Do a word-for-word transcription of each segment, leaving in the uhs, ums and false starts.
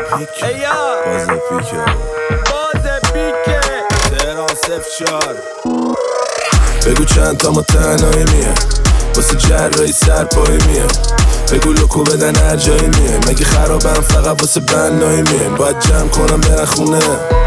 پیک باز پیکه باز پیکه تهران صفر چار بگو چند تا ما تنهایی میه واسه جرایی سرپایی میه بگو لکو بدن هر جایی میه مگه خرابم فقط واسه بنایی میه باید جمع کنم برن خونه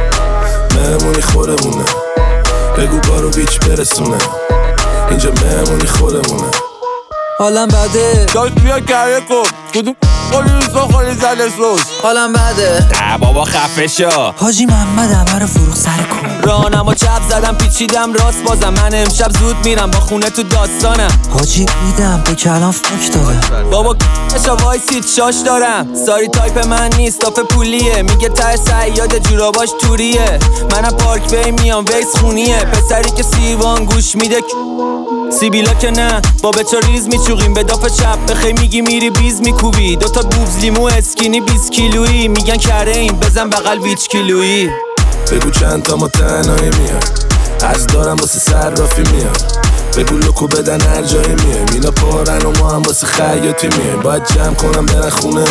مهمونی خودمونه بگو بارو بیچ برسونه اینجا مهمونی خودمونه حالم بده داشت بیا کره کن کدوم قولی روزا خالی زده سوز حالم بده ده بابا خفه شا حاجی محمد همه رو فروخ سر کن رانم و چپ زدم پیچیدم راست بازم من امشب زود میرم با خونه تو داستانم حاجی میدم به کلام فک داره بابا کشا وایسید شاش دارم ساری تایپ من نیست تاپ پولیه میگه تر سیاد جوراباش توریه منم پارک بی میام ویس خونیه پسری که سیوان گوش میده سیبیلا که نه با بچا ریز میچوقیم به داف چپ بخی میگی میری بیز میکوبی دوتا بوبز لیمو اسکینی بیست کیلویی میگن کره این بزن بغل ویچ کیلویی بگو چند تا ما تنهایی میاد از دارم واسه صرافی میاد بگو لکو بدن هر جایی میه مینا پارن و ما هم واسه خیاطی میه باید جمع کنم برن خونه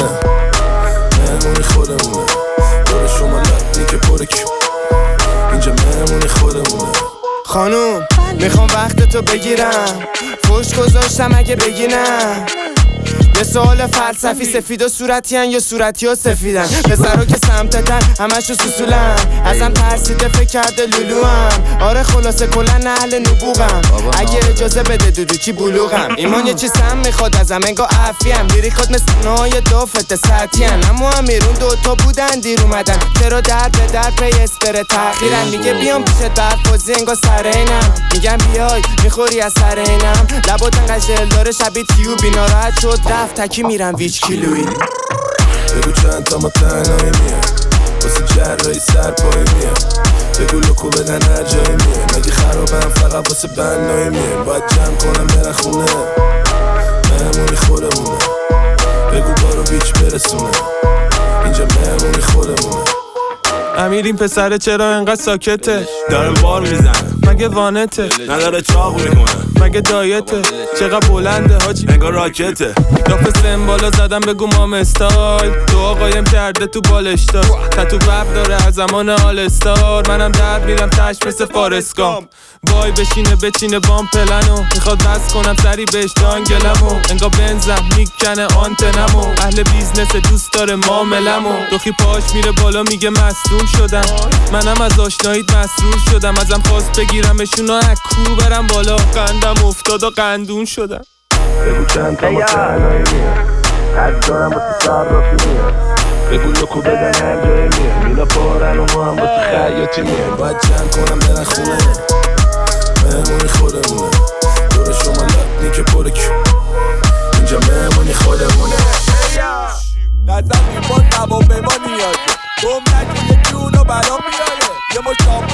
مهمونی خودمونه دور شما لطنی که پره کیو اینجا مهمونی خودمونه خانوم میخوام وقت تو بگیرم فوش گذاشتم اگه بگی نه یه سوال فلسفی سفید و صورتیان یا صورتی و سفیدن پسرا که سمتتن همشو سوسولن ازم ترسیده فکر کرده لولوام آره خلاصه کلن اهل نبوغم اگه اجازه بده دودو چی بلوغم ایمان یه چی سم میخواد ازم انگا عفیم دیری خود مثل نهای دافت سطیان اما امیرون دوتا بودن دیر اومدن چرا در به در پی اسپر تاخیرن میگه بیام پیشت برفازی انگا سرینم میگم بیای میخوری از سرینم لباتن قشل داره شبیه تیو بیناراحت شد رفت تکی میرم ویچ کیلویی بگو چند تا ما تنهایی میاد واسه جرایی سرپایی میاد بگو لکو بدن هر جایی میاد مگه خرابم فقط واسه بنایی میاد باید جمع کنم برن خونه مهمونی خودمونه بگو بارو بیچ برسونه اینجا مهمونی خودمونه امیر این پسره چرا انقدر ساکته داره بار میزنه مگه وانته نداره چاق میکنه مگه دایته چقدر بلنده حاجی انگار راکته داف سمبالا زدم بگو مام استایل تو آقایم کرده تو بالشتا تتو بب داره از زمان آل استار منم در میرم تش مثل فارسکام وای بشینه بچینه بام پلنو میخواد بس کنم سری بهش دانگلمو انگار بنزم میکنه آنتنمو اهل بیزنس دوست داره معاملمو دوخی پاش میره بالا میگه مصدوم شدم منم از آشناییت مسرور شدم ازم خواست بگیرمشون و اکو برم بالا قندم افتاد و قندون شدم بگو چند تا ما تنهایی میاد از دارم واسه صرافی میاد بگو لکو بدن هر جایی میاد مینا پارن و ما هم واسه خیاطی میاد باید جمع کنم برن خونه مهمونی خودمونه دور شما لطنی که پره کیو اینجا مهمونی خودمونه نظر میباد نبا به ما نیاده گم نگه یه جونو برا میاره یه مشتاق